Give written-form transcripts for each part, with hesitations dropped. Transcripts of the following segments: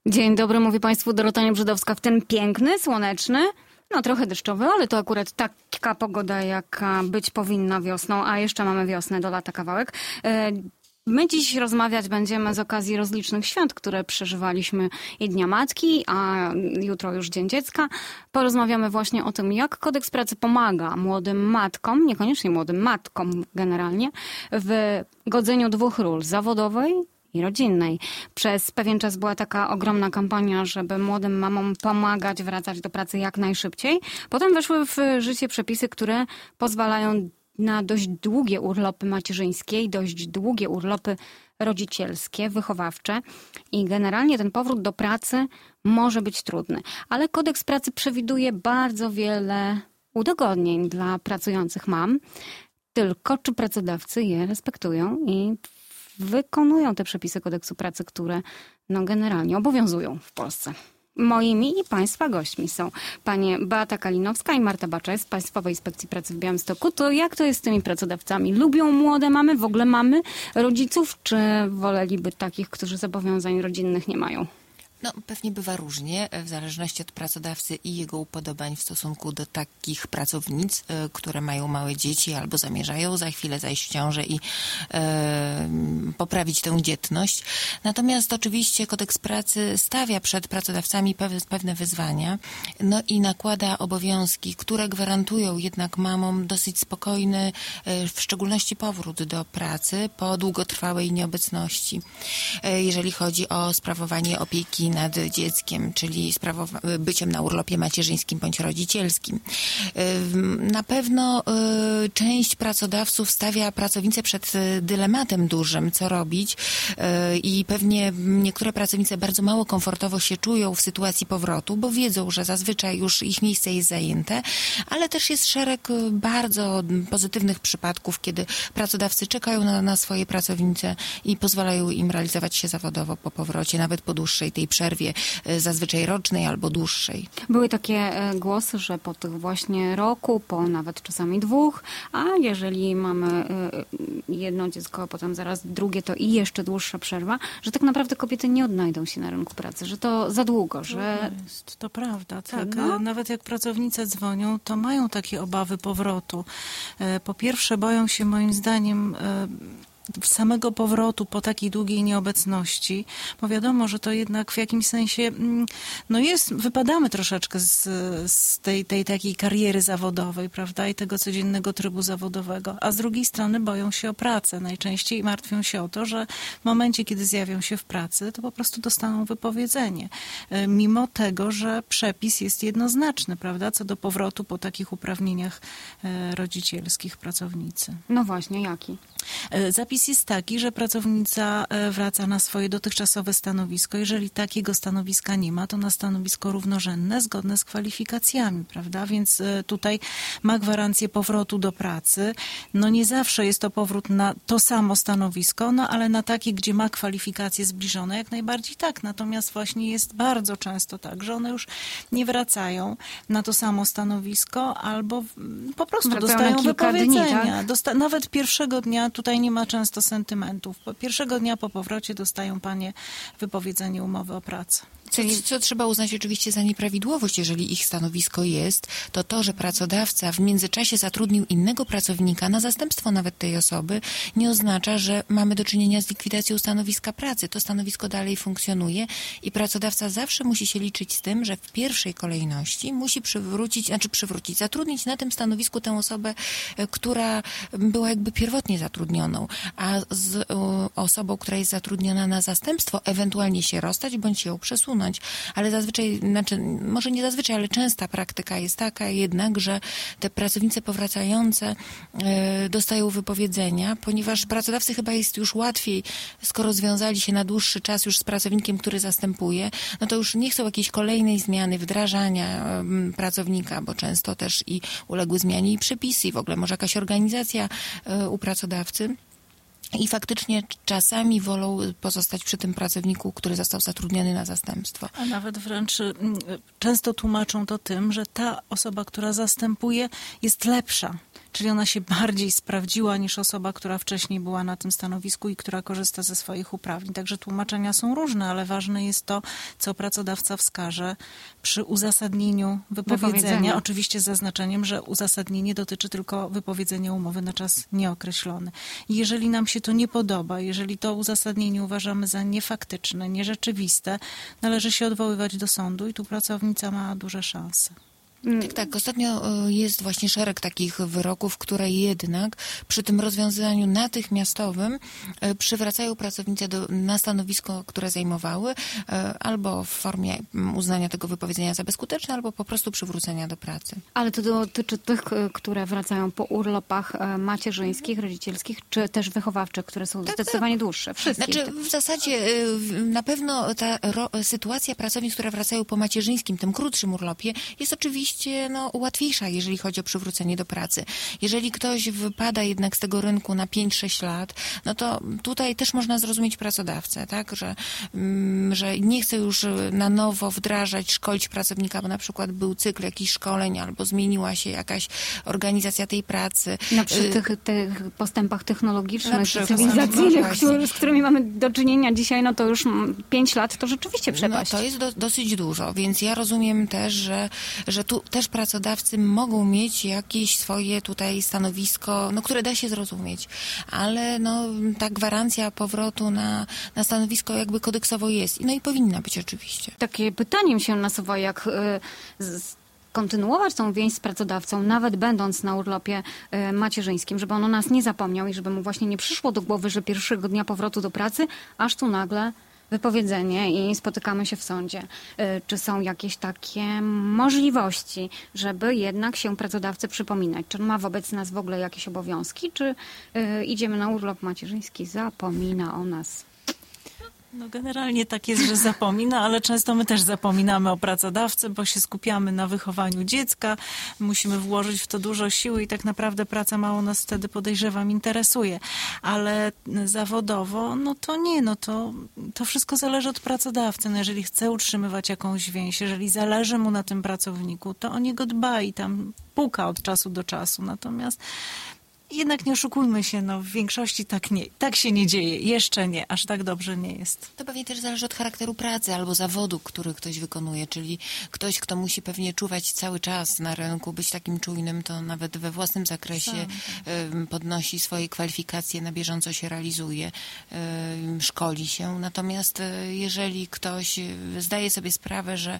Dzień dobry, mówi Państwu Dorota Niebrzydowska w ten piękny, słoneczny, trochę deszczowy, ale to akurat taka pogoda, jaka być powinna wiosną, a jeszcze mamy wiosnę, do lata kawałek. My dziś rozmawiać będziemy z okazji rozlicznych świąt, które przeżywaliśmy i Dnia Matki, a jutro już Dzień Dziecka. Porozmawiamy właśnie o tym, jak kodeks pracy pomaga młodym matkom, niekoniecznie młodym matkom generalnie, w godzeniu dwóch ról, zawodowej i rodzinnej. Przez pewien czas była taka ogromna kampania, żeby młodym mamom pomagać wracać do pracy jak najszybciej. Potem weszły w życie przepisy, które pozwalają na dość długie urlopy macierzyńskie i dość długie urlopy rodzicielskie, wychowawcze i generalnie ten powrót do pracy może być trudny. Ale kodeks pracy przewiduje bardzo wiele udogodnień dla pracujących mam. Tylko czy pracodawcy je respektują i wykonują te przepisy kodeksu pracy, które generalnie obowiązują w Polsce. Moimi i Państwa gośćmi są panie Beata Kalinowska i Marta Baczaj z Państwowej Inspekcji Pracy w Białymstoku. To jak to jest z tymi pracodawcami? Lubią młode mamy, w ogóle mamy rodziców, czy woleliby takich, którzy zobowiązań rodzinnych nie mają? Pewnie bywa różnie, w zależności od pracodawcy i jego upodobań w stosunku do takich pracownic, które mają małe dzieci albo zamierzają za chwilę zajść w ciążę i poprawić tę dzietność. Natomiast oczywiście kodeks pracy stawia przed pracodawcami pewne wyzwania, i nakłada obowiązki, które gwarantują jednak mamom dosyć spokojny, w szczególności powrót do pracy po długotrwałej nieobecności. Jeżeli chodzi o sprawowanie opieki nad dzieckiem, czyli byciem na urlopie macierzyńskim bądź rodzicielskim. Na pewno część pracodawców stawia pracownicę przed dylematem dużym, co robić i pewnie niektóre pracownice bardzo mało komfortowo się czują w sytuacji powrotu, bo wiedzą, że zazwyczaj już ich miejsce jest zajęte, ale też jest szereg bardzo pozytywnych przypadków, kiedy pracodawcy czekają na swoje pracownice i pozwalają im realizować się zawodowo po powrocie, nawet po dłuższej tej przerwie, zazwyczaj rocznej albo dłuższej. Były takie głosy, że po tych właśnie roku, po nawet czasami dwóch, a jeżeli mamy jedno dziecko, a potem zaraz drugie, to i jeszcze dłuższa przerwa, że tak naprawdę kobiety nie odnajdą się na rynku pracy, że to za długo, że... To prawda, tak. Nawet jak pracownice dzwonią, to mają takie obawy powrotu. Po pierwsze boją się moim zdaniem samego powrotu po takiej długiej nieobecności, bo wiadomo, że to jednak w jakimś sensie wypadamy troszeczkę z tej takiej kariery zawodowej, prawda, i tego codziennego trybu zawodowego, a z drugiej strony boją się o pracę. Najczęściej martwią się o to, że w momencie, kiedy zjawią się w pracy, to po prostu dostaną wypowiedzenie. Mimo tego, że przepis jest jednoznaczny, prawda, co do powrotu po takich uprawnieniach rodzicielskich pracownicy. No właśnie, jaki? Zapis jest taki, że pracownica wraca na swoje dotychczasowe stanowisko. Jeżeli takiego stanowiska nie ma, to na stanowisko równorzędne, zgodne z kwalifikacjami, prawda? Więc tutaj ma gwarancję powrotu do pracy. Nie zawsze jest to powrót na to samo stanowisko, ale na takie, gdzie ma kwalifikacje zbliżone, jak najbardziej tak. Natomiast właśnie jest bardzo często tak, że one już nie wracają na to samo stanowisko, albo po prostu dostają wypowiedzenia. Dni, tak? Nawet pierwszego dnia, tutaj nie ma często sentymentów. Pierwszego dnia po powrocie dostają panie wypowiedzenie umowy o pracę. Co trzeba uznać oczywiście za nieprawidłowość, jeżeli ich stanowisko jest, to, że pracodawca w międzyczasie zatrudnił innego pracownika na zastępstwo nawet tej osoby, nie oznacza, że mamy do czynienia z likwidacją stanowiska pracy. To stanowisko dalej funkcjonuje i pracodawca zawsze musi się liczyć z tym, że w pierwszej kolejności musi zatrudnić na tym stanowisku tę osobę, która była jakby pierwotnie zatrudnioną, a z osobą, która jest zatrudniona na zastępstwo, ewentualnie się rozstać bądź ją przesunąć. Ale zazwyczaj, może nie zazwyczaj, ale częsta praktyka jest taka jednak, że te pracownice powracające dostają wypowiedzenia, ponieważ pracodawcy chyba jest już łatwiej, skoro związali się na dłuższy czas już z pracownikiem, który zastępuje, to już nie chcą jakiejś kolejnej zmiany, wdrażania pracownika, bo często też i uległy zmianie i przepisy, i w ogóle może jakaś organizacja u pracodawcy. I faktycznie czasami wolą pozostać przy tym pracowniku, który został zatrudniony na zastępstwo. A nawet wręcz często tłumaczą to tym, że ta osoba, która zastępuje, jest lepsza. czyli ona się bardziej sprawdziła niż osoba, która wcześniej była na tym stanowisku i która korzysta ze swoich uprawnień. Także tłumaczenia są różne, ale ważne jest to, co pracodawca wskaże przy uzasadnieniu wypowiedzenia. Oczywiście z zaznaczeniem, że uzasadnienie dotyczy tylko wypowiedzenia umowy na czas nieokreślony. Jeżeli nam się to nie podoba, jeżeli to uzasadnienie uważamy za niefaktyczne, nierzeczywiste, należy się odwoływać do sądu i tu pracownica ma duże szanse. Tak. Ostatnio jest właśnie szereg takich wyroków, które jednak przy tym rozwiązaniu natychmiastowym przywracają pracownice na stanowisko, które zajmowały, albo w formie uznania tego wypowiedzenia za bezskuteczne, albo po prostu przywrócenia do pracy. Ale to dotyczy tych, które wracają po urlopach macierzyńskich, rodzicielskich, czy też wychowawczych, które są zdecydowanie dłuższe. Wszystkich. Znaczy w zasadzie na pewno ta sytuacja pracownic, które wracają po macierzyńskim, tym krótszym urlopie, jest oczywiście łatwiejsza, jeżeli chodzi o przywrócenie do pracy. Jeżeli ktoś wypada jednak z tego rynku na 5-6 lat, no to tutaj też można zrozumieć pracodawcę, tak, że nie chce już na nowo wdrażać, szkolić pracownika, bo na przykład był cykl jakichś szkoleń, albo zmieniła się jakaś organizacja tej pracy. Przy tych postępach technologicznych, cywilizacyjnych, z którymi mamy do czynienia dzisiaj, no to już 5 lat to rzeczywiście przepaść. No, to jest dosyć dużo, więc ja rozumiem też, że tu też pracodawcy mogą mieć jakieś swoje tutaj stanowisko, które da się zrozumieć, ale ta gwarancja powrotu na stanowisko jakby kodeksowo jest. No i powinna być oczywiście. Takie pytanie mi się nasuwa, jak kontynuować tą więź z pracodawcą, nawet będąc na urlopie macierzyńskim, żeby on o nas nie zapomniał i żeby mu właśnie nie przyszło do głowy, że pierwszego dnia powrotu do pracy, aż tu nagle wypowiedzenie i spotykamy się w sądzie. Czy są jakieś takie możliwości, żeby jednak się pracodawcy przypominać? Czy on ma wobec nas w ogóle jakieś obowiązki? Czy idziemy na urlop macierzyński, zapomina o nas? Generalnie tak jest, że zapomina, ale często my też zapominamy o pracodawcy, bo się skupiamy na wychowaniu dziecka, musimy włożyć w to dużo siły i tak naprawdę praca mało nas wtedy, podejrzewam, interesuje. Ale zawodowo, to wszystko zależy od pracodawcy. Jeżeli chce utrzymywać jakąś więź, jeżeli zależy mu na tym pracowniku, to o niego dba i tam puka od czasu do czasu. Natomiast jednak nie oszukujmy się, w większości tak się nie dzieje. Jeszcze nie, aż tak dobrze nie jest. To pewnie też zależy od charakteru pracy albo zawodu, który ktoś wykonuje, czyli ktoś, kto musi pewnie czuwać cały czas na rynku, być takim czujnym, to nawet we własnym zakresie podnosi swoje kwalifikacje, na bieżąco się realizuje, szkoli się. Natomiast jeżeli ktoś zdaje sobie sprawę, że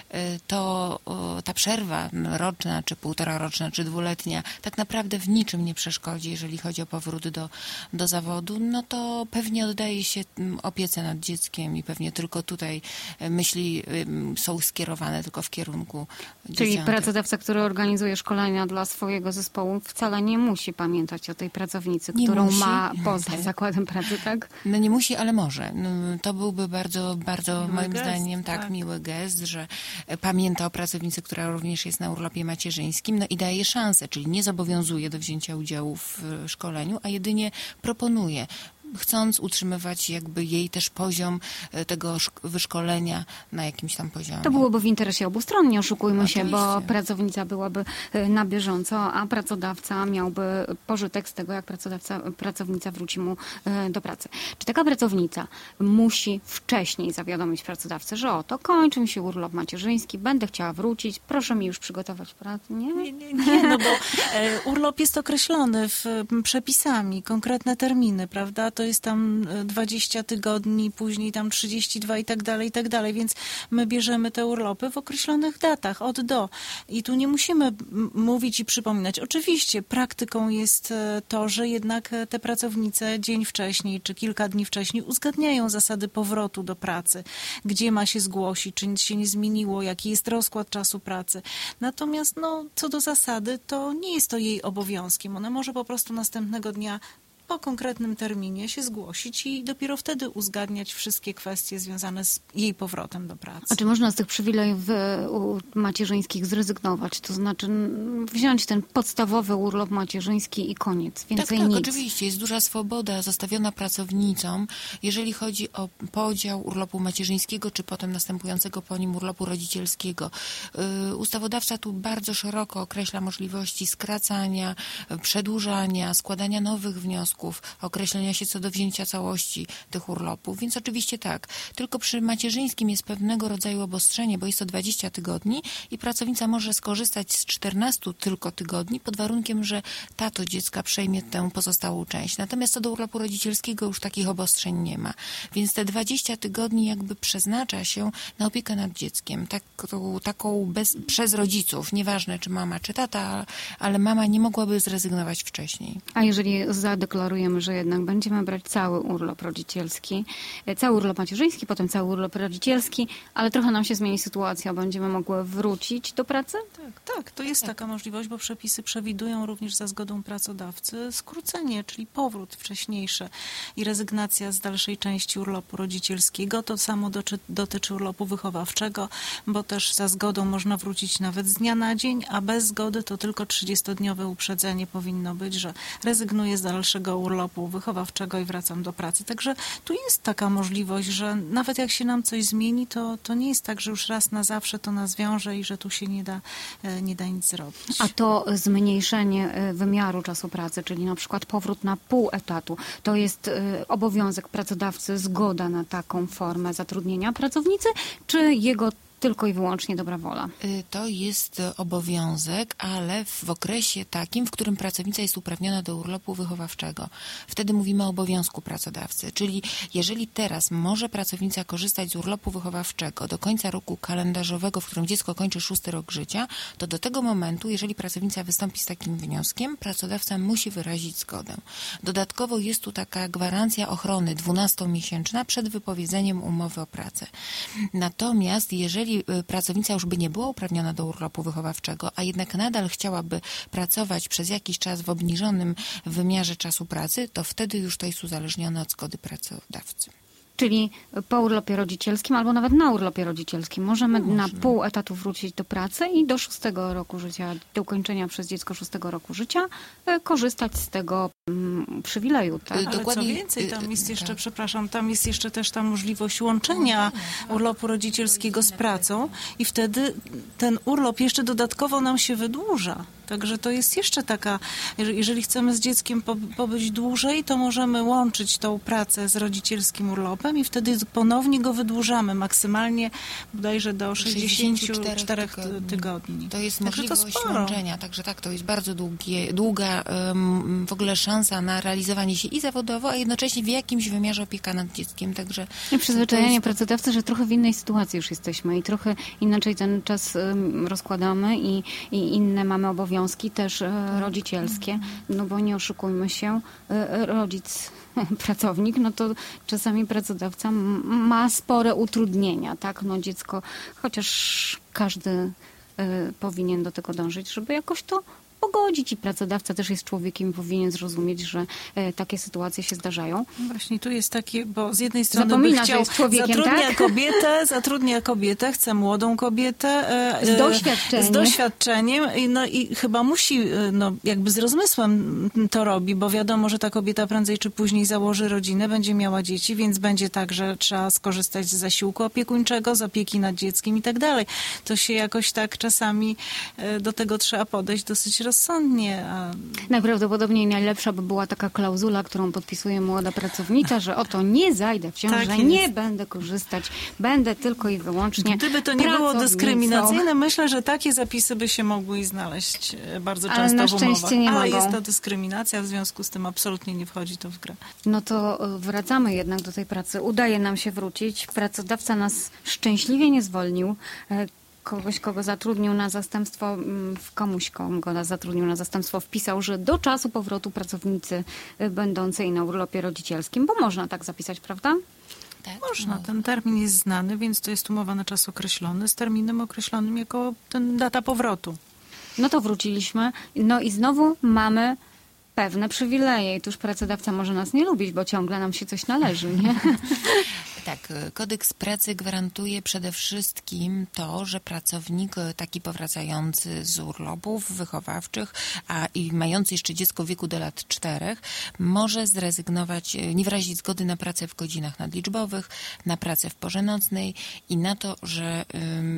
ta przerwa roczna, czy półtoraroczna, czy dwuletnia tak naprawdę w niczym nie przeszkodzi, jeżeli chodzi o powrót do zawodu, no to pewnie oddaje się opiece nad dzieckiem i pewnie tylko tutaj myśli są skierowane tylko w kierunku dzieciątka. Czyli pracodawca, który organizuje szkolenia dla swojego zespołu, wcale nie musi pamiętać o tej pracownicy, którą ma poza zakładem pracy, tak? No nie musi, ale może. To byłby bardzo, bardzo moim zdaniem miły gest, że pamięta o pracownicy, która również jest na urlopie macierzyńskim, i daje szansę, czyli nie zobowiązuje do wzięcia udziału w szkoleniu, a jedynie proponuje, chcąc utrzymywać jakby jej też poziom tego wyszkolenia na jakimś tam poziomie. To byłoby w interesie obu stron, nie oszukujmy się, bo pracownica byłaby na bieżąco, a pracodawca miałby pożytek z tego, jak pracownica wróci mu do pracy. Czy taka pracownica musi wcześniej zawiadomić pracodawcę, że oto kończy mi się urlop macierzyński, będę chciała wrócić, proszę mi już przygotować pracę? Nie, bo urlop jest określony przepisami, konkretne terminy, prawda? To jest tam 20 tygodni, później tam 32 i tak dalej, więc my bierzemy te urlopy w określonych datach, od do. I tu nie musimy mówić i przypominać. Oczywiście praktyką jest to, że jednak te pracownice dzień wcześniej, czy kilka dni wcześniej uzgadniają zasady powrotu do pracy, gdzie ma się zgłosić, czy nic się nie zmieniło, jaki jest rozkład czasu pracy. Natomiast co do zasady, to nie jest to jej obowiązkiem. Ona może po prostu następnego dnia po konkretnym terminie się zgłosić i dopiero wtedy uzgadniać wszystkie kwestie związane z jej powrotem do pracy. A czy można z tych przywilejów macierzyńskich zrezygnować? To znaczy wziąć ten podstawowy urlop macierzyński i koniec. Więcej tak, nic. Oczywiście. Jest duża swoboda zostawiona pracownicom, jeżeli chodzi o podział urlopu macierzyńskiego, czy potem następującego po nim urlopu rodzicielskiego. Ustawodawca tu bardzo szeroko określa możliwości skracania, przedłużania, składania nowych wniosków, określenia się co do wzięcia całości tych urlopów. Więc oczywiście tak. Tylko przy macierzyńskim jest pewnego rodzaju obostrzenie, bo jest to 20 tygodni i pracownica może skorzystać z 14 tylko tygodni pod warunkiem, że tato dziecka przejmie tę pozostałą część. Natomiast co do urlopu rodzicielskiego już takich obostrzeń nie ma. Więc te 20 tygodni jakby przeznacza się na opiekę nad dzieckiem. Taką przez rodziców. Nieważne czy mama, czy tata, ale mama nie mogłaby zrezygnować wcześniej. A jeżeli zadeklarujemy, że jednak będziemy brać cały urlop rodzicielski, cały urlop macierzyński, potem cały urlop rodzicielski, ale trochę nam się zmieni sytuacja, będziemy mogły wrócić do pracy? Tak, to jest taka możliwość, bo przepisy przewidują również za zgodą pracodawcy skrócenie, czyli powrót wcześniejszy i rezygnacja z dalszej części urlopu rodzicielskiego. To samo dotyczy urlopu wychowawczego, bo też za zgodą można wrócić nawet z dnia na dzień, a bez zgody to tylko 30-dniowe uprzedzenie powinno być, że rezygnuję z dalszego urlopu wychowawczego i wracam do pracy. Także tu jest taka możliwość, że nawet jak się nam coś zmieni, to nie jest tak, że już raz na zawsze to nas wiąże i że tu się nie da nic zrobić. A to zmniejszenie wymiaru czasu pracy, czyli na przykład powrót na pół etatu, to jest obowiązek pracodawcy, zgoda na taką formę zatrudnienia pracownicy, czy jego tylko i wyłącznie dobra wola? To jest obowiązek, ale w okresie takim, w którym pracownica jest uprawniona do urlopu wychowawczego. Wtedy mówimy o obowiązku pracodawcy. Czyli jeżeli teraz może pracownica korzystać z urlopu wychowawczego do końca roku kalendarzowego, w którym dziecko kończy 6. rok życia, to do tego momentu, jeżeli pracownica wystąpi z takim wnioskiem, pracodawca musi wyrazić zgodę. Dodatkowo jest tu taka gwarancja ochrony 12-miesięczna przed wypowiedzeniem umowy o pracę. Natomiast jeżeli pracownica już by nie była uprawniona do urlopu wychowawczego, a jednak nadal chciałaby pracować przez jakiś czas w obniżonym wymiarze czasu pracy, to wtedy już to jest uzależnione od zgody pracodawcy. Czyli po urlopie rodzicielskim albo nawet na urlopie rodzicielskim możemy na pół etatu wrócić do pracy i do 6. roku życia, do ukończenia przez dziecko 6. roku życia korzystać z tego przywileju. Tak? Ale Dokładnie, co więcej, tam jest jeszcze, tam jest jeszcze też ta możliwość łączenia urlopu rodzicielskiego z pracą i wtedy ten urlop jeszcze dodatkowo nam się wydłuża. Także to jest jeszcze taka, jeżeli chcemy z dzieckiem pobyć dłużej, to możemy łączyć tą pracę z rodzicielskim urlopem i wtedy ponownie go wydłużamy maksymalnie bodajże do 64 tygodni. To jest możliwość łączenia, także tak, to jest bardzo długa w ogóle szansa na realizowanie się i zawodowo, a jednocześnie w jakimś wymiarze opieka nad dzieckiem. Także i przyzwyczajenie pracodawcy, że trochę w innej sytuacji już jesteśmy i trochę inaczej ten czas rozkładamy i inne mamy obowiązki też rodzicielskie, no bo nie oszukujmy się, rodzic, pracownik, no to czasami pracodawca ma spore utrudnienia, tak? No dziecko, chociaż każdy powinien do tego dążyć, żeby jakoś to pogodzić i pracodawca też jest człowiekiem i powinien zrozumieć, że takie sytuacje się zdarzają. Właśnie tu jest takie, bo z jednej strony zapomina, by chciał, że jest człowiekiem, zatrudnia kobietę, chce młodą kobietę. Z doświadczeniem. No i chyba musi, jakby z rozmysłem to robi, bo wiadomo, że ta kobieta prędzej czy później założy rodzinę, będzie miała dzieci, więc będzie tak, że trzeba skorzystać z zasiłku opiekuńczego, z opieki nad dzieckiem i tak dalej. To się jakoś tak czasami do tego trzeba podejść dosyć rozsądnie. Najprawdopodobniej najlepsza by była taka klauzula, którą podpisuje młoda pracownica, że oto nie zajdę w ciążę, tak nie będę korzystać, będę tylko i wyłącznie Gdyby to nie było dyskryminacyjne, myślę, że takie zapisy by się mogły znaleźć bardzo często w umowach. Ale jest to dyskryminacja, w związku z tym absolutnie nie wchodzi to w grę. No to wracamy jednak do tej pracy. Udaje nam się wrócić. Pracodawca nas szczęśliwie nie zwolnił. Kogo zatrudnił na zastępstwo, kogo zatrudnił na zastępstwo, wpisał, że do czasu powrotu pracownicy będącej na urlopie rodzicielskim, bo można tak zapisać, prawda? Tak, można. Ten termin jest znany, więc to jest umowa na czas określony z terminem określonym jako data powrotu. No to wróciliśmy. No i znowu mamy pewne przywileje i tuż pracodawca może nas nie lubić, bo ciągle nam się coś należy, nie? Tak, kodeks pracy gwarantuje przede wszystkim to, że pracownik taki powracający z urlopów wychowawczych, i mający jeszcze dziecko w wieku do lat 4, może zrezygnować, nie wyrazić zgody na pracę w godzinach nadliczbowych, na pracę w porze nocnej i na to, że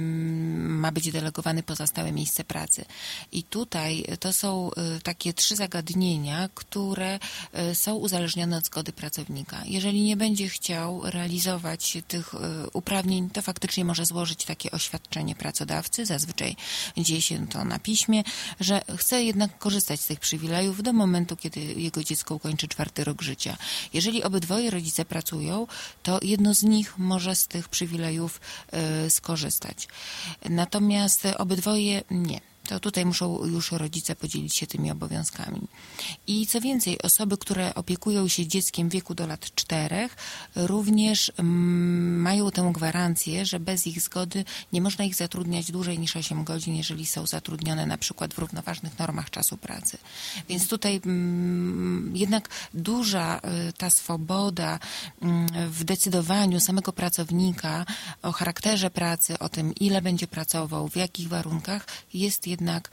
ma być delegowany poza stałe miejsce pracy. I tutaj to są takie 3 zagadnienia, które są uzależnione od zgody pracownika. Jeżeli nie będzie chciał realizować tych uprawnień, to faktycznie może złożyć takie oświadczenie pracodawcy, zazwyczaj dzieje się to na piśmie, że chce jednak korzystać z tych przywilejów do momentu, kiedy jego dziecko ukończy 4. rok życia. Jeżeli obydwoje rodzice pracują, to jedno z nich może z tych przywilejów skorzystać. Natomiast obydwoje nie. To tutaj muszą już rodzice podzielić się tymi obowiązkami. I co więcej, osoby, które opiekują się dzieckiem w wieku do lat 4, również mają tę gwarancję, że bez ich zgody nie można ich zatrudniać dłużej niż 8 godzin, jeżeli są zatrudnione na przykład w równoważnych normach czasu pracy. Więc tutaj jednak duża ta swoboda w decydowaniu samego pracownika o charakterze pracy, o tym, ile będzie pracował, w jakich warunkach, jest jednak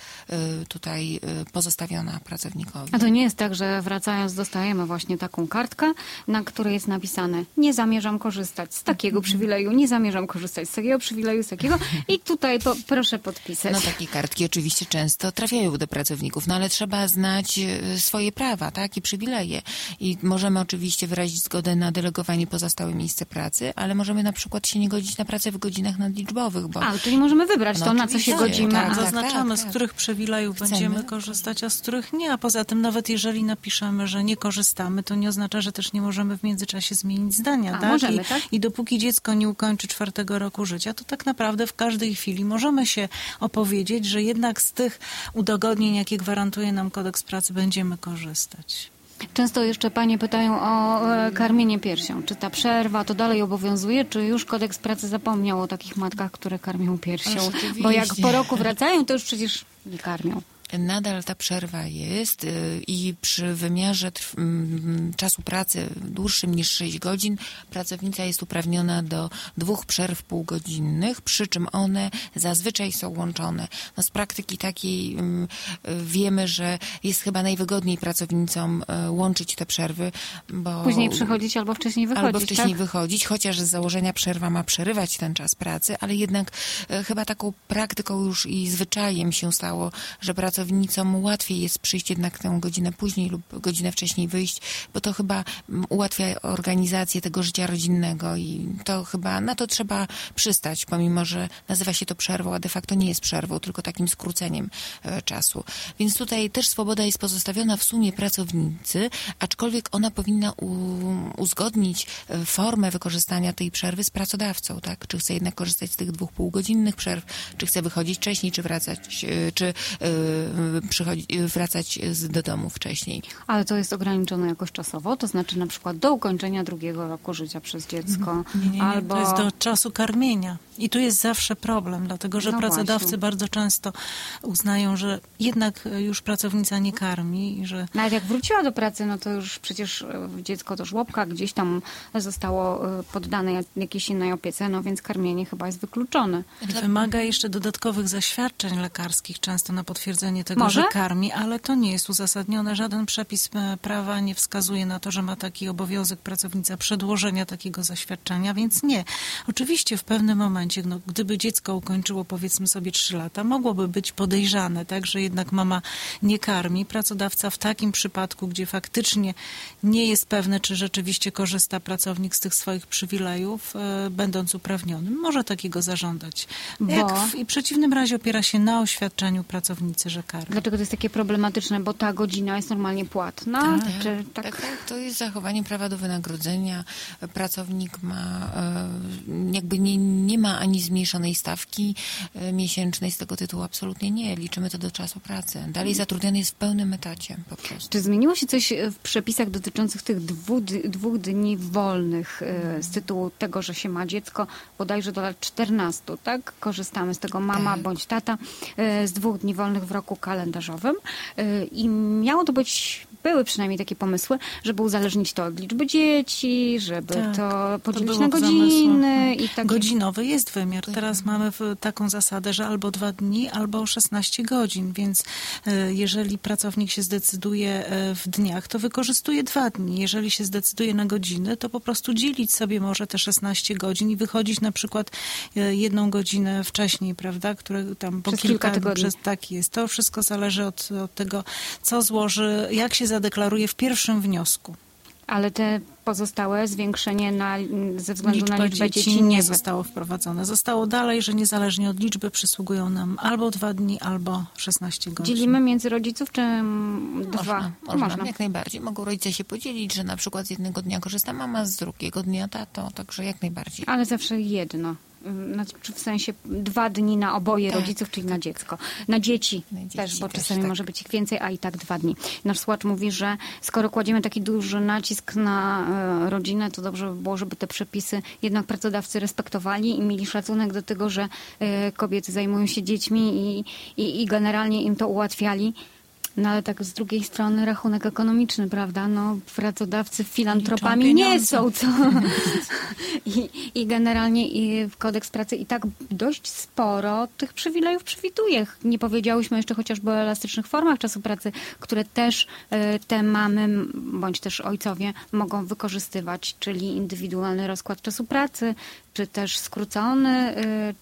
tutaj pozostawiona pracownikowi. A to nie jest tak, że wracając dostajemy właśnie taką kartkę, na której jest napisane: nie zamierzam korzystać z takiego przywileju, nie zamierzam korzystać z takiego przywileju, z takiego i tutaj proszę podpisać. No takie kartki oczywiście często trafiają do pracowników, no ale trzeba znać swoje prawa, tak, i przywileje. I możemy oczywiście wyrazić zgodę na delegowanie poza stałe miejsce pracy, ale możemy na przykład się nie godzić na pracę w godzinach nadliczbowych, bo... Czyli możemy wybrać to, na co się godzimy. Tak, zaznaczamy, z których przywilejów będziemy korzystać, a z których nie. A poza tym nawet jeżeli napiszemy, że nie korzystamy, to nie oznacza, że też nie możemy w międzyczasie zmienić zdania. Tak? Możemy, tak? I dopóki dziecko nie ukończy 4. roku życia, to tak naprawdę w każdej chwili możemy się opowiedzieć, że jednak z tych udogodnień, jakie gwarantuje nam kodeks pracy, będziemy korzystać. Często jeszcze panie pytają o karmienie piersią. Czy ta przerwa to dalej obowiązuje, czy już kodeks pracy zapomniał o takich matkach, które karmią piersią? Bo jak po roku wracają, to już przecież nie karmią. Nadal ta przerwa jest i przy wymiarze czasu pracy dłuższym niż 6 godzin pracownica jest uprawniona do 2 przerw półgodzinnych, przy czym one zazwyczaj są łączone. No z praktyki takiej wiemy, że jest chyba najwygodniej pracownicom łączyć te przerwy, bo... Później przychodzić albo wcześniej wychodzić, Albo wcześniej tak? wychodzić, chociaż z założenia przerwa ma przerywać ten czas pracy, ale jednak chyba taką praktyką już i zwyczajem się stało, że pracownicom łatwiej jest przyjść jednak tę godzinę później lub godzinę wcześniej wyjść, bo to chyba ułatwia organizację tego życia rodzinnego i to chyba na to trzeba przystać, pomimo że nazywa się to przerwą, a de facto nie jest przerwą, tylko takim skróceniem czasu. Więc tutaj też swoboda jest pozostawiona w sumie pracownicy, aczkolwiek ona powinna uzgodnić formę wykorzystania tej przerwy z pracodawcą, tak? Czy chce jednak korzystać z tych 2 półgodzinnych przerw, czy chce wychodzić wcześniej, czy wracać, czy wracać do domu wcześniej. Ale to jest ograniczone jakoś czasowo? To znaczy na przykład do ukończenia 2. roku życia przez dziecko? Nie, albo... to jest do czasu karmienia. I tu jest zawsze problem, dlatego że pracodawcy właśnie. bardzo często uznają, że jednak już pracownica nie karmi. I że... Nawet jak wróciła do pracy, no to już przecież dziecko do żłobka gdzieś tam zostało poddane jakiejś innej opiece, no więc karmienie chyba jest wykluczone. Wymaga jeszcze dodatkowych zaświadczeń lekarskich, często na potwierdzenie tego, Może? że karmi, ale to nie jest uzasadnione. Żaden przepis prawa nie wskazuje na to, że ma taki obowiązek pracownica przedłożenia takiego zaświadczenia, więc nie. Oczywiście w pewnym momencie, gdyby dziecko ukończyło powiedzmy sobie 3 lata, mogłoby być podejrzane, tak, że jednak mama nie karmi. Pracodawca w takim przypadku, gdzie faktycznie nie jest pewne, czy rzeczywiście korzysta pracownik z tych swoich przywilejów, będąc uprawnionym, może takiego zażądać. W przeciwnym razie opiera się na oświadczeniu pracownicy, że karmi. Dlaczego to jest takie problematyczne? Bo ta godzina jest normalnie płatna? Tak, to jest zachowanie prawa do wynagrodzenia. Pracownik ma jakby nie ma ani zmniejszonej stawki miesięcznej z tego tytułu. Absolutnie nie. Liczymy to do czasu pracy. Dalej zatrudniony jest w pełnym etacie po prostu. Czy zmieniło się coś w przepisach dotyczących tych 2 dni wolnych z tytułu tego, że się ma dziecko bodajże do lat 14, tak? Korzystamy z tego mama bądź tata z 2 dni wolnych w roku kalendarzowym i miało to być były przynajmniej takie pomysły, żeby uzależnić to od liczby dzieci, żeby to podzielić na godziny i tak. Godzinowy jest wymiar. Teraz mamy taką zasadę, że albo 2 dni, albo 16 godzin, więc jeżeli pracownik się zdecyduje w dniach, to wykorzystuje 2 dni. Jeżeli się zdecyduje na godziny, to po prostu dzielić sobie może te 16 godzin i wychodzić na przykład 1 godzinę wcześniej, prawda, które tam po kilka tygodni. Tak jest. To wszystko zależy od tego, co złoży, jak się zadeklaruje w pierwszym wniosku. Ale te pozostałe zwiększenie ze względu na liczbę dzieci nie zostało wprowadzone. Zostało dalej, że niezależnie od liczby przysługują nam albo 2 dni, albo 16 godzin. Dzielimy między rodziców, czy 2? Można, jak najbardziej. Mogą rodzice się podzielić, że na przykład z jednego dnia korzysta mama, z drugiego dnia tato, także jak najbardziej. Ale zawsze jedno. W sensie 2 dni na oboje rodziców, czyli na dziecko. Na dzieci też, bo czasami może być ich więcej, a i tak 2 dni. Nasz słuchacz mówi, że skoro kładziemy taki duży nacisk na rodzinę, to dobrze by było, żeby te przepisy jednak pracodawcy respektowali i mieli szacunek do tego, że kobiety zajmują się dziećmi i generalnie im to ułatwiali. No ale tak z drugiej strony rachunek ekonomiczny, prawda? No pracodawcy filantropami nie są, co? I generalnie i w kodeks pracy i tak dość sporo tych przywilejów przewiduje. Nie powiedziałyśmy jeszcze chociażby o elastycznych formach czasu pracy, które też te mamy, bądź też ojcowie mogą wykorzystywać, czyli indywidualny rozkład czasu pracy, czy też skrócony,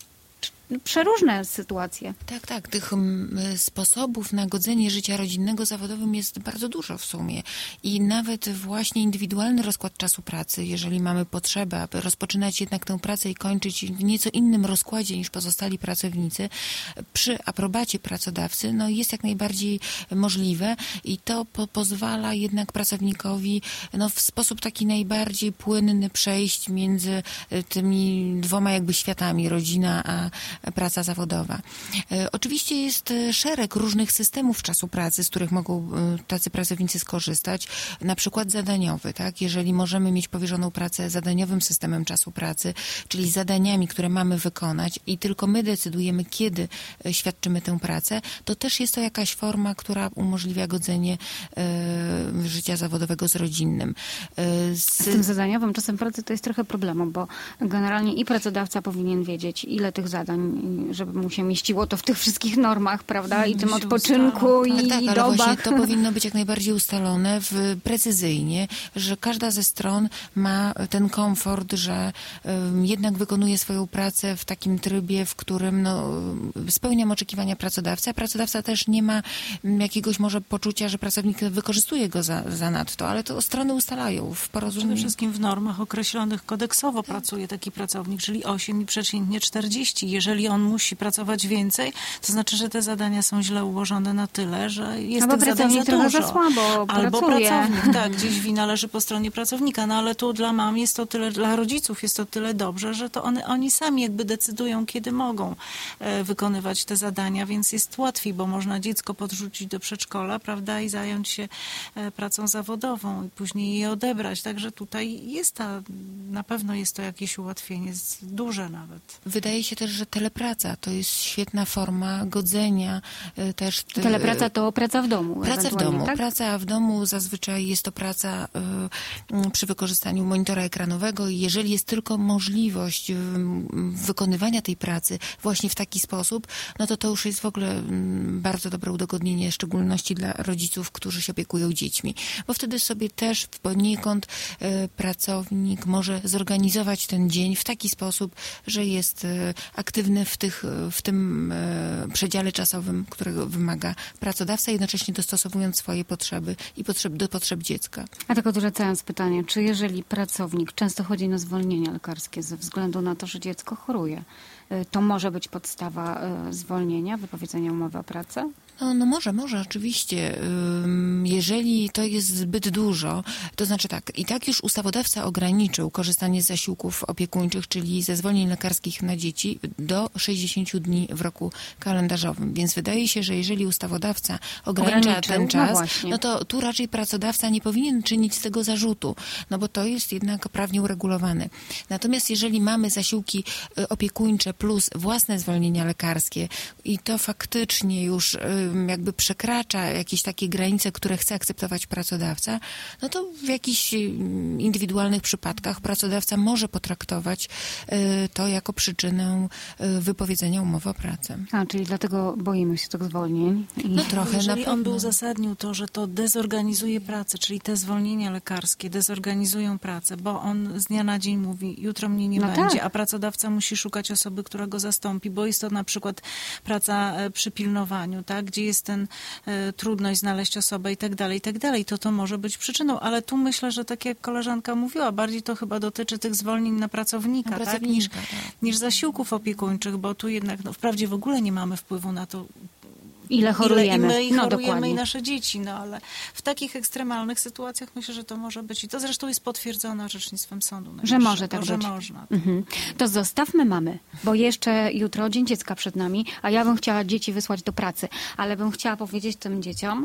przeróżne sytuacje. Tak. Tych sposobów na godzenie życia rodzinnego zawodowym jest bardzo dużo w sumie. I nawet właśnie indywidualny rozkład czasu pracy, jeżeli mamy potrzebę, aby rozpoczynać jednak tę pracę i kończyć w nieco innym rozkładzie niż pozostali pracownicy, przy aprobacie pracodawcy, no jest jak najbardziej możliwe i to pozwala jednak pracownikowi w sposób taki najbardziej płynny przejść między tymi 2 jakby światami, rodzina a praca zawodowa. Oczywiście jest szereg różnych systemów czasu pracy, z których mogą tacy pracownicy skorzystać. Na przykład zadaniowy, tak? Jeżeli możemy mieć powierzoną pracę zadaniowym systemem czasu pracy, czyli zadaniami, które mamy wykonać i tylko my decydujemy, kiedy świadczymy tę pracę, to też jest to jakaś forma, która umożliwia godzenie życia zawodowego z rodzinnym. Z tym zadaniowym czasem pracy to jest trochę problemu, bo generalnie i pracodawca powinien wiedzieć, ile tych zadań, żeby mu się mieściło to w tych wszystkich normach, prawda? I tym odpoczynku i ale dobach. właśnie to powinno być jak najbardziej ustalone precyzyjnie, że każda ze stron ma ten komfort, że jednak wykonuje swoją pracę w takim trybie, w którym spełniam oczekiwania pracodawcy, a pracodawca też nie ma jakiegoś może poczucia, że pracownik wykorzystuje go za nadto, ale to strony ustalają w porozumieniu. Przede wszystkim w normach określonych kodeksowo pracuje taki pracownik, czyli 8 i przeciętnie 40. Jeżeli on musi pracować więcej, to znaczy, że te zadania są źle ułożone na tyle, że jest tych zadań za dużo. Za słabo albo pracuje. Pracownik, tak, gdzieś wina leży po stronie pracownika, ale tu dla mam jest to tyle, dla rodziców jest to tyle dobrze, że to oni sami jakby decydują, kiedy mogą wykonywać te zadania, więc jest łatwiej, bo można dziecko podrzucić do przedszkola, prawda, i zająć się pracą zawodową i później je odebrać. Także tutaj na pewno jest to jakieś ułatwienie, duże nawet. Wydaje się też, że telepraca to jest świetna forma godzenia. Telepraca to praca w domu. Praca w domu. Tak? Praca w domu zazwyczaj jest to praca przy wykorzystaniu monitora ekranowego i jeżeli jest tylko możliwość wykonywania tej pracy właśnie w taki sposób, no to już jest w ogóle bardzo dobre udogodnienie, w szczególności dla rodziców, którzy się opiekują dziećmi. Bo wtedy sobie też poniekąd pracownik może zorganizować ten dzień w taki sposób, że jest aktywny w tym przedziale czasowym, którego wymaga pracodawca, jednocześnie dostosowując swoje potrzeby i do potrzeb dziecka. A tak odwracając pytanie, czy jeżeli pracownik często chodzi na zwolnienia lekarskie ze względu na to, że dziecko choruje, to może być podstawa zwolnienia, wypowiedzenia umowy o pracę? No może, oczywiście. Jeżeli to jest zbyt dużo, to znaczy tak, i tak już ustawodawca ograniczył korzystanie z zasiłków opiekuńczych, czyli ze zwolnień lekarskich na dzieci do 60 dni w roku kalendarzowym. Więc wydaje się, że jeżeli ustawodawca ogranicza ten czas, no to tu raczej pracodawca nie powinien czynić z tego zarzutu, no bo to jest jednak prawnie uregulowane. Natomiast jeżeli mamy zasiłki opiekuńcze plus własne zwolnienia lekarskie i to faktycznie już jakby przekracza jakieś takie granice, które chce akceptować pracodawca, no to w jakichś indywidualnych przypadkach pracodawca może potraktować to jako przyczynę wypowiedzenia umowy o pracę. Czyli dlatego boimy się tych zwolnień. No trochę jeżeli na pewno. on by uzasadnił to, że to dezorganizuje pracę, czyli te zwolnienia lekarskie dezorganizują pracę, bo on z dnia na dzień mówi, jutro mnie nie będzie, a pracodawca musi szukać osoby, która go zastąpi, bo jest to na przykład praca przy pilnowaniu, tak, gdzie jest ten trudność znaleźć osobę i tak dalej, to może być przyczyną, ale tu myślę, że tak jak koleżanka mówiła, bardziej to chyba dotyczy tych zwolnień na pracownika, tak, niż zasiłków opiekuńczych, bo tu jednak wprawdzie w ogóle nie mamy wpływu na to, ile chorujemy. Chorujemy dokładnie. i nasze dzieci, ale w takich ekstremalnych sytuacjach myślę, że to może być i to zresztą jest potwierdzone orzecznictwem Sądu Najwyższego. Że może tak być. Że można. To zostawmy mamy, bo jeszcze jutro Dzień Dziecka przed nami, a ja bym chciała dzieci wysłać do pracy, ale bym chciała powiedzieć tym dzieciom,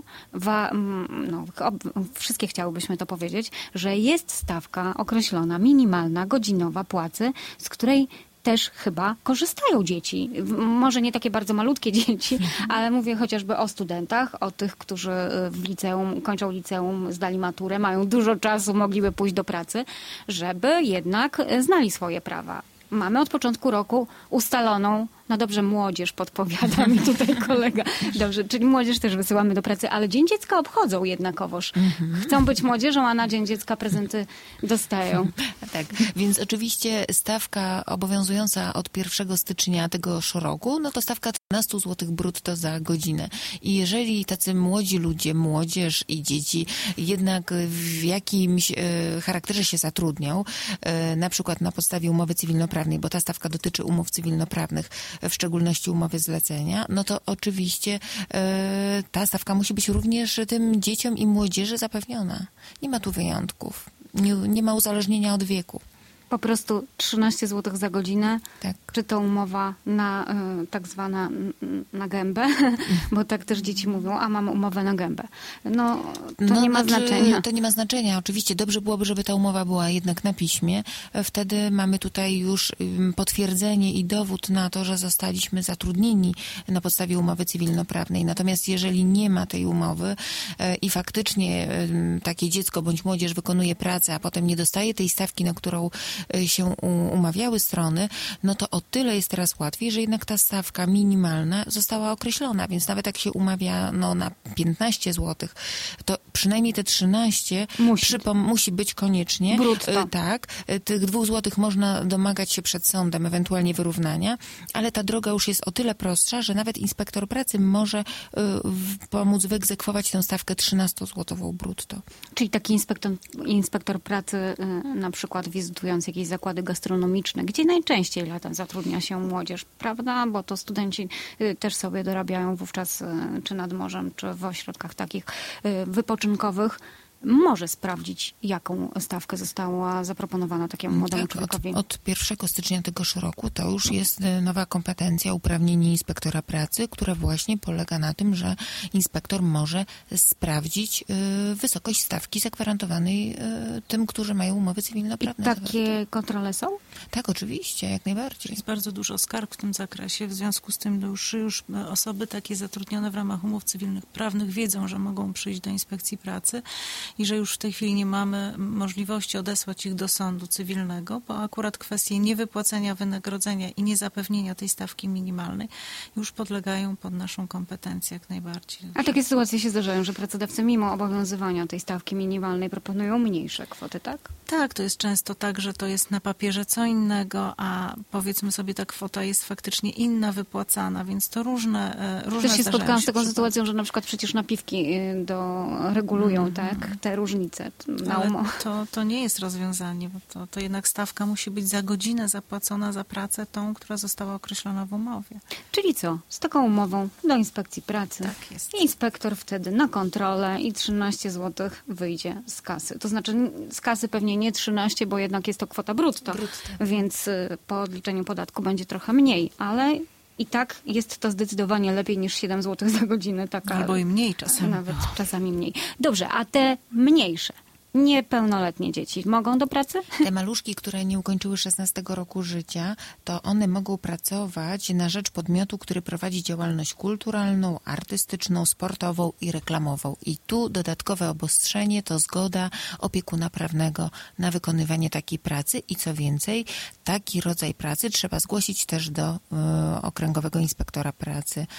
wszystkie chciałybyśmy to powiedzieć, że jest stawka określona, minimalna, godzinowa płacy, z której też chyba korzystają dzieci. Może nie takie bardzo malutkie dzieci, ale mówię chociażby o studentach, o tych, którzy w liceum, kończą liceum, zdali maturę, mają dużo czasu, mogliby pójść do pracy, żeby jednak znali swoje prawa. Mamy od początku roku ustaloną, no dobrze, młodzież podpowiada mi tutaj kolega. Dobrze, czyli młodzież też wysyłamy do pracy, ale Dzień Dziecka obchodzą jednakowoż. Chcą być młodzieżą, a na Dzień Dziecka prezenty dostają. Tak, więc oczywiście stawka obowiązująca od 1 stycznia tegoż roku, no to stawka 13 zł brutto za godzinę. I jeżeli tacy młodzi ludzie, młodzież i dzieci jednak w jakimś charakterze się zatrudnią, na przykład na podstawie umowy cywilnoprawnej, bo ta stawka dotyczy umów cywilnoprawnych, w szczególności umowy zlecenia, no to oczywiście ta stawka musi być również tym dzieciom i młodzieży zapewniona. Nie ma tu wyjątków. Nie ma uzależnienia od wieku. Po prostu 13 zł za godzinę, tak. Czy to umowa na tak zwana na gębę, bo tak też dzieci mówią, a mam umowę na gębę. To nie ma znaczenia. To nie ma znaczenia. Oczywiście dobrze byłoby, żeby ta umowa była jednak na piśmie. Wtedy mamy tutaj już potwierdzenie i dowód na to, że zostaliśmy zatrudnieni na podstawie umowy cywilnoprawnej. Natomiast jeżeli nie ma tej umowy i faktycznie takie dziecko bądź młodzież wykonuje pracę, a potem nie dostaje tej stawki, na którą się umawiały strony, no to o tyle jest teraz łatwiej, że jednak ta stawka minimalna została określona, więc nawet jak się umawia na 15 zł, to przynajmniej te 13 musi być koniecznie. Brutto. Tak. Tych 2 zł można domagać się przed sądem, ewentualnie wyrównania, ale ta droga już jest o tyle prostsza, że nawet inspektor pracy może pomóc wyegzekwować tę stawkę 13-złotową brutto. Czyli taki inspektor pracy na przykład wizytując jakieś zakłady gastronomiczne, gdzie najczęściej latem zatrudnia się młodzież, prawda? Bo to studenci też sobie dorabiają wówczas czy nad morzem, czy w ośrodkach takich wypoczynkowych. Może sprawdzić, jaką stawkę została zaproponowana takiemu młodemu człowiekowi. Od 1 stycznia tegoż roku to już jest nowa kompetencja, uprawnienie inspektora pracy, które właśnie polega na tym, że inspektor może sprawdzić wysokość stawki zagwarantowanej tym, którzy mają umowy cywilnoprawne. I takie kontrole są? Tak, oczywiście, jak najbardziej. Jest bardzo dużo skarg w tym zakresie, w związku z tym już osoby takie zatrudnione w ramach umów cywilnych prawnych wiedzą, że mogą przyjść do inspekcji pracy i że już w tej chwili nie mamy możliwości odesłać ich do sądu cywilnego, bo akurat kwestie niewypłacenia wynagrodzenia i niezapewnienia tej stawki minimalnej już podlegają pod naszą kompetencję jak najbardziej. A takie sytuacje się zdarzają, że pracodawcy mimo obowiązywania tej stawki minimalnej proponują mniejsze kwoty, tak? Tak, to jest często tak, że to jest na papierze co innego, a powiedzmy sobie ta kwota jest faktycznie inna wypłacana, więc to różne Też się spotkałam z taką sytuacją, że na przykład przecież napiwki regulują, tak? Te różnice na umowę. To nie jest rozwiązanie, bo to jednak stawka musi być za godzinę zapłacona za pracę tą, która została określona w umowie. Czyli co? Z taką umową do inspekcji pracy. Tak jest. Inspektor wtedy na kontrolę i 13 zł wyjdzie z kasy. To znaczy z kasy pewnie nie 13, bo jednak jest to kwota brutto. Więc po odliczeniu podatku będzie trochę mniej, ale i tak jest to zdecydowanie lepiej niż 7 zł za godzinę. Albo i mniej czasami. Nawet czasami mniej. Dobrze, a te mniejsze, Niepełnoletnie dzieci mogą do pracy? Te maluszki, które nie ukończyły 16 roku życia, to one mogą pracować na rzecz podmiotu, który prowadzi działalność kulturalną, artystyczną, sportową i reklamową. I tu dodatkowe obostrzenie to zgoda opiekuna prawnego na wykonywanie takiej pracy i co więcej, taki rodzaj pracy trzeba zgłosić też do Okręgowego Inspektora Pracy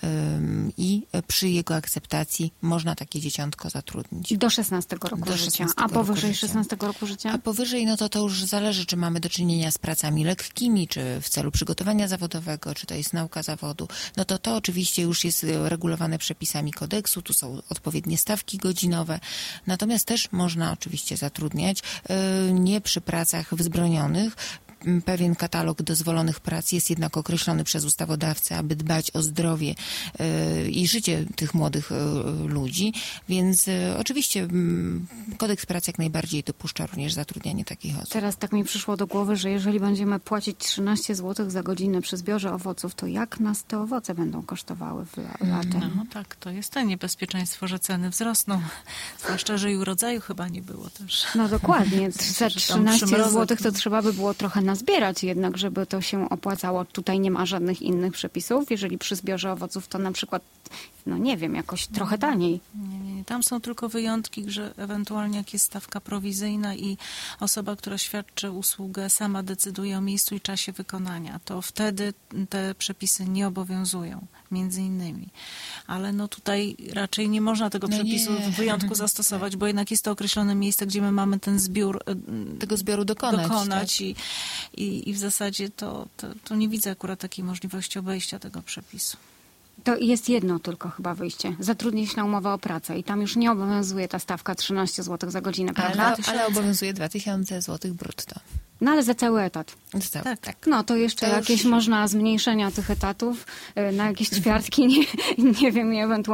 i przy jego akceptacji można takie dzieciątko zatrudnić. Do 16 roku życia. A powyżej 16 roku życia? A powyżej, no to już zależy, czy mamy do czynienia z pracami lekkimi, czy w celu przygotowania zawodowego, czy to jest nauka zawodu. No to oczywiście już jest regulowane przepisami kodeksu, tu są odpowiednie stawki godzinowe. Natomiast też można oczywiście zatrudniać nie przy pracach wzbronionych. Pewien katalog dozwolonych prac jest jednak określony przez ustawodawcę, aby dbać o zdrowie i życie tych młodych ludzi, więc oczywiście kodeks pracy jak najbardziej dopuszcza również zatrudnianie takich osób. Teraz tak mi przyszło do głowy, że jeżeli będziemy płacić 13 zł za godzinę przy zbiorze owoców, to jak nas te owoce będą kosztowały latem? No tak, to jest to niebezpieczeństwo, że ceny wzrosną. Zwłaszcza, że i urodzaju chyba nie było też. No dokładnie. Za 13 zł to trzeba by było trochę nazbierać jednak, żeby to się opłacało. Tutaj nie ma żadnych innych przepisów. Jeżeli przy zbiorze owoców to na przykład, no nie wiem, jakoś trochę taniej. Nie. Tam są tylko wyjątki, że ewentualnie jak jest stawka prowizyjna i osoba, która świadczy usługę, sama decyduje o miejscu i czasie wykonania, to wtedy te przepisy nie obowiązują, między innymi. Ale no tutaj raczej nie można tego przepisu w wyjątku zastosować, bo jednak jest to określone miejsce, gdzie my mamy ten zbiór tego zbioru dokonać tak. I w zasadzie to nie widzę akurat takiej możliwości obejścia tego przepisu. To jest jedno tylko chyba wyjście. Zatrudnić na umowę o pracę i tam już nie obowiązuje ta stawka 13 zł za godzinę, prawda? Ale obowiązuje 2000 zł brutto. No ale za cały etat. Tak. No to jeszcze to jakieś można zmniejszenia tych etatów na jakieś ćwiartki, nie wiem,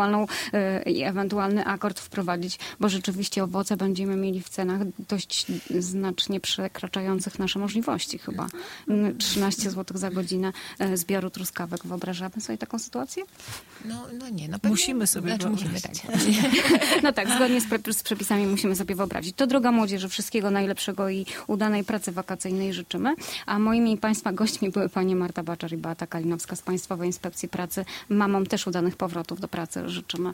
i ewentualny akord wprowadzić, bo rzeczywiście owoce będziemy mieli w cenach dość znacznie przekraczających nasze możliwości chyba. 13 zł za godzinę zbioru truskawek. Wyobrażamy sobie taką sytuację? No nie. No musimy sobie wyobrazić. No tak, zgodnie z przepisami musimy sobie wyobrazić. To droga młodzieży, wszystkiego najlepszego i udanej pracy wakacyjnej życzymy. A moimi Państwa gośćmi były pani Marta Baczar i Beata Kalinowska z Państwowej Inspekcji Pracy. Mamom też udanych powrotów do pracy życzymy.